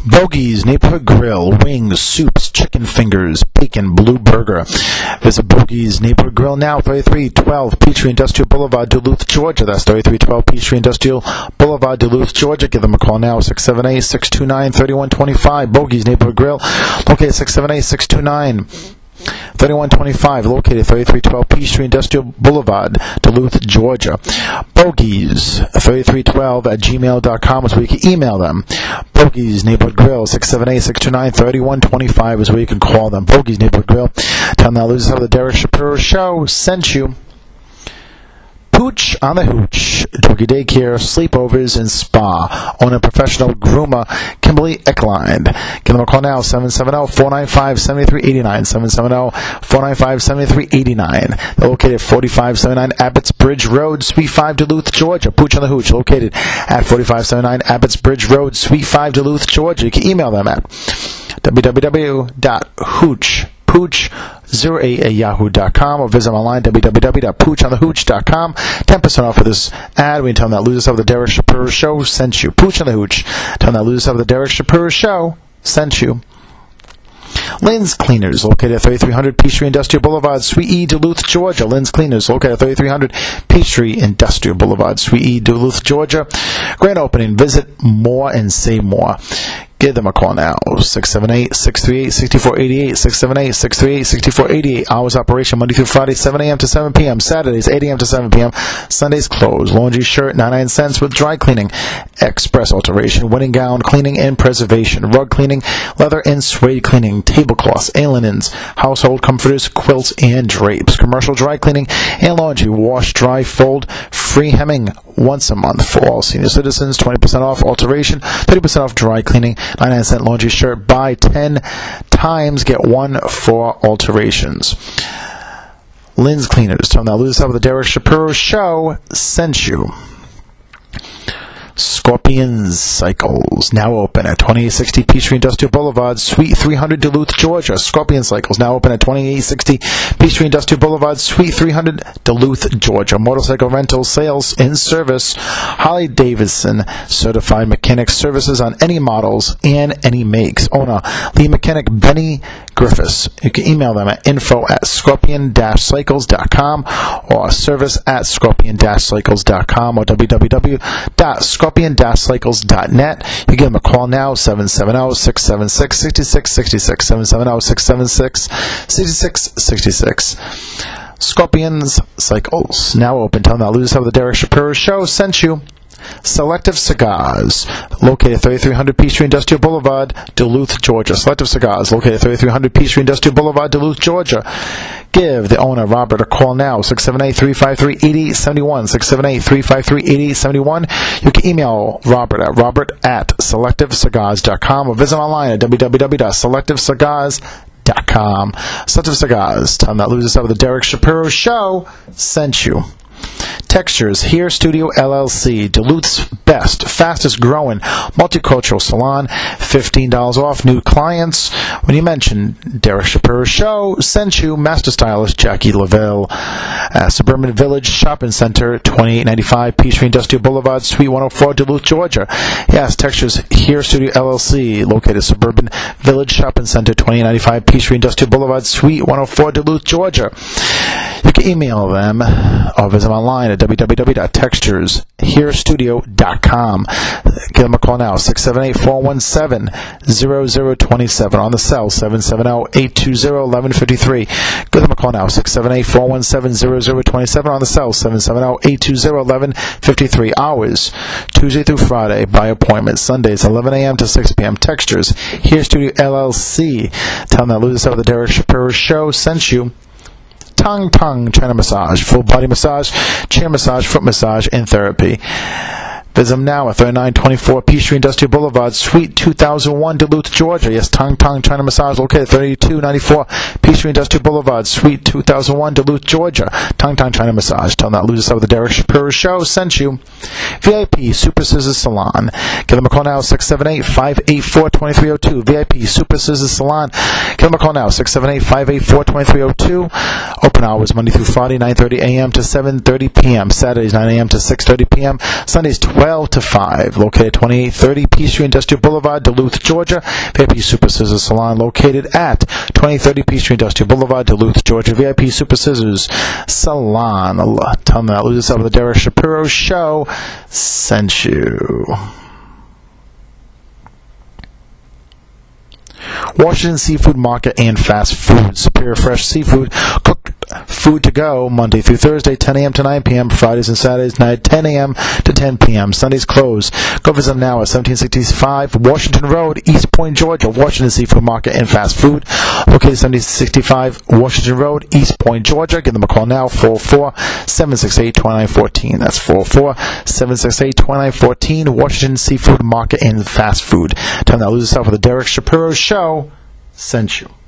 Bogey's Neighborhood Grill, wings, soups, chicken fingers, bacon, blue burger. Visit Bogey's Neighborhood Grill now, 3312 Peachtree Industrial Boulevard, Duluth, Georgia. That's 3312 Peachtree Industrial Boulevard, Duluth, Georgia. Give them a call now, 678-629-3125. Bogey's Neighborhood Grill, located 678-629-3125, located 3312 Peachtree Industrial Boulevard, Duluth, Georgia. Bogies, 3312 at gmail.com is where you can email them. Bogies Neighborhood Grill, 678-629-3125 is where you can call them. Bogies Neighborhood Grill. Tell them that losers of the Derek Shapiro Show sent you. Pooch on the Hooch, doggy daycare, sleepovers, and spa. Owner professional groomer Kimberly Eckline. Give them a call now, 770-495-7389, 770-495-7389. They're located at 4579 Abbott's Bridge Road, Suite 5, Duluth, Georgia. Pooch on the Hooch, located at 4579 Abbott's Bridge Road, Suite 5, Duluth, Georgia. You can email them at www.pooch08@yahoo.com or visit them online, www.poochonthehooch.com. 10% off for this ad. We tell them that losers of the Derek Shapiro Show sent you. Pooch on the Hooch. Tell them that losers of the Derek Shapiro Show sent you. Lynn's Cleaners, located at 3300 Peachtree Industrial Boulevard, Suite E, Duluth, Georgia. Lynn's Cleaners, located at 3300 Peachtree Industrial Boulevard, Suite E, Duluth, Georgia. Grand opening. Visit more and say more. Give them a call now, 678-638-6488, 678-638-6488. Hours operation, Monday through Friday, 7 a.m. to 7 p.m. Saturdays, 8 a.m. to 7 p.m. Sundays closed. Laundry shirt, 99 cents with dry cleaning. Express alteration, wedding gown cleaning and preservation. Rug cleaning, leather and suede cleaning. Tablecloths and linens. Household comforters, quilts, and drapes. Commercial dry cleaning and laundry. Wash, dry, fold. Free hemming once a month for all senior citizens. 20% off alteration, 30% off dry cleaning. 99-cent laundry shirt. Buy 10 times, get 1 for alterations. Lynn's Cleaners. Tell them that lose up with the Derek Shapiro Show sent you. Scorpions Cycles, now open at 2860 Peachtree Industrial Boulevard, Suite 300, Duluth, Georgia. Scorpion Cycles, now open at 2860 Peachtree Industrial Boulevard, Suite 300, Duluth, Georgia. Motorcycle rental, sales, and service. Harley Davidson certified mechanic services on any models and any makes. Owner, Lee Mechanic Benny Griffiths. You can email them at info@scorpion-cycles.com or service@scorpion-cycles.com or www.scorpion-cycles.net. You give them a call now, 770-676-6666, 770-676-6666. Scorpions Cycles, now open. Tell them that losers of the Derek Shapiro Show sent you. Selective Cigars, located at 3300 Peachtree Industrial Boulevard, Duluth, Georgia. Selective Cigars, located at 3300 Peachtree Industrial Boulevard, Duluth, Georgia. Give the owner, Robert, a call now, 678-353-8871, 678-353-8871. You can email Robert at robert@selectivecigars.com or visit online at www.selectivecigars.com. Selective Cigars, time that loses out of the Derek Shapiro Show sent you. Textures Hair Studio LLC, Duluth's best, fastest growing multicultural salon. $15 off new clients when you mention Derek Shapiro Show sent you. Master stylist Jackie Lavelle, Suburban Village Shopping Center, 2895 Peachtree Industrial Boulevard, Suite 104, Duluth, Georgia. Yes, Textures Hair Studio LLC, located Suburban Village Shopping Center, 2895 Peachtree Industrial Boulevard, Suite 104, Duluth, Georgia. You can email them or visit them online at www.textureshairstudio.com. Give them a call now, 678-417-0027. On the cell, 770-820-1153. Give them a call now, 678-417-0027. On the cell, 770-820-1153. Hours, Tuesday through Friday, by appointment. Sundays, 11 a.m. to 6 p.m. Textures Hair Studio LLC. Tell them that losers of the Derek Shapiro Show sent you. Tongue China Massage, full body massage, chair massage, foot massage, and therapy. Visit them now at 3924 Peachtree Industrial Boulevard, Suite 2001, Duluth, Georgia. Yes, Tongue China Massage, located at 3294 Peachtree Industrial Boulevard, Suite 2001, Duluth, Georgia. Tongue China Massage. Tell them that losers of the Derek Shapiro Show sent you. VIP Super Scissors Salon. Give them a call now, 678-584-2302. VIP Super Scissors Salon. Give them a call now, 678-584-2302. Open hours Monday through Friday, 9:30 a.m. to 7:30 p.m. Saturdays, 9 a.m. to 6:30 p.m. Sundays, 12 12 to 5. Located 2830 Peachtree Industrial Boulevard, Duluth, Georgia. VIP Super Scissors Salon located at 2030 Peachtree Industrial Boulevard, Duluth, Georgia. VIP Super Scissors Salon. Tell them that Lose Yourself with the Derek Shapiro Show sent you. Washington Seafood Market and Fast Food. Superior Fresh Seafood. Cooked food to go Monday through Thursday, 10 a.m. to 9 p.m. Fridays and Saturdays, night 10 a.m. to 10 p.m. Sundays closed. Go visit them now at 1765 Washington Road, East Point, Georgia. Washington Seafood Market and Fast Food. Located 1765 Washington Road, East Point, Georgia. Give them a call now, 44768-2914. That's 44768-2914. Washington Seafood Market and Fast Food. Time to Lose Yourself with the Derek Shapiro Show sent you.